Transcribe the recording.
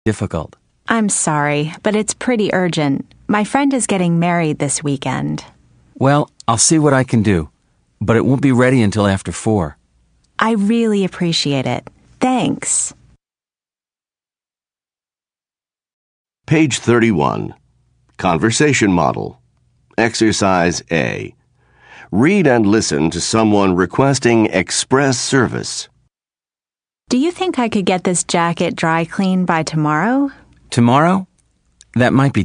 difficult. I'm sorry, but it's pretty urgent. My friend is getting married this weekend. Well, I'll see what I can do, but it won't be ready until after 4. I really appreciate it. Thanks. Page 31. Conversation Model. Exercise A. Read and listen to someone requesting express service. Do you think I could get this jacket dry cleaned by tomorrow? Tomorrow? That might be